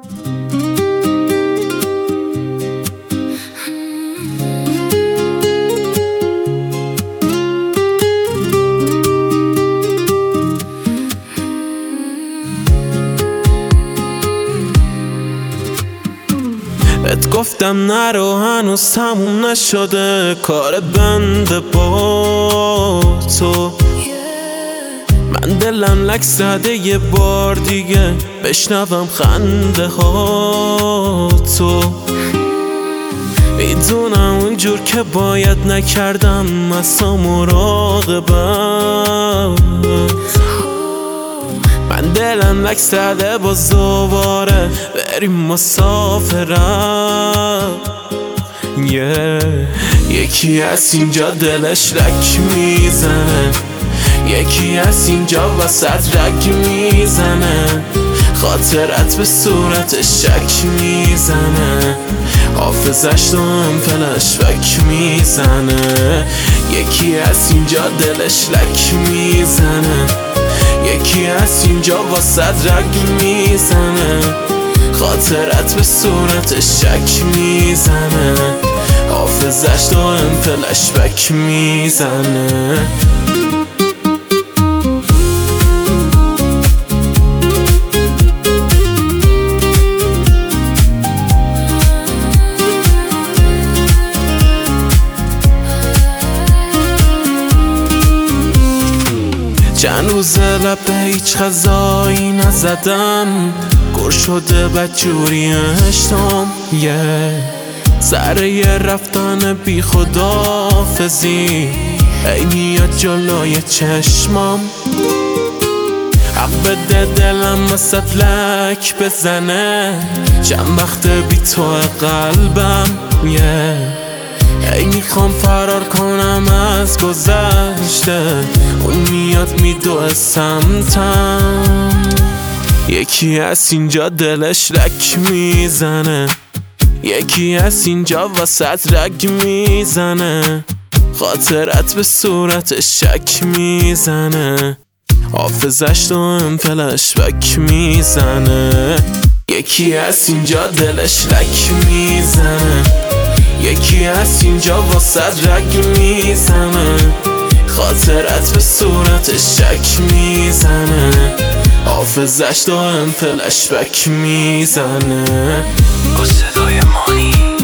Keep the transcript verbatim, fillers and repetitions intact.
ات گفتم نرو هنوز تموم نشده کار بنده با تو. من دلم لک زده یه بار دیگه بشنوم خنده ها تو. میدونم اونجور که باید نکردم اصلا مراقبت. من دلم لک زده باز دوباره بریم مسافرت. yeah. یکی از اینجا دلش لک میزنه، یکی از اینجا وسط رگ میزنه، خاطرت به صورتش شک میزنه، حافظش دارم فلش بک میزنه. یکی از اینجا دلش لک میزنه، یکی از اینجا واسه رگ میزنه، خاطرت به صورتش شک میزنه، حافظش دارم فلش بک میزنه. چند روز لب به هیچ غذایی نزدم، گر شده بدجوری اشتام. yeah. سره رفتن بی خداحافظی ای میاد جلوی چشمام. حق بده دلم وسط لک بزنه، چند وقت بی تو قلبم. yeah. ای میخوام فرار کنم از گذشته، اون میاد میدوه سمتم. یکی از اینجا دلش لک میزنه، یکی از اینجا وسط رگ میزنه، خاطرت به صورتش شک میزنه، حافظش دارم فلش بک میزنه. یکی از اینجا دلش لک میزنه، یکی از اینجا واسه رگ میزنه، خاطرت به صورتش شک میزنه، حافظش دارم فلش بک میزنه. با صدای مانی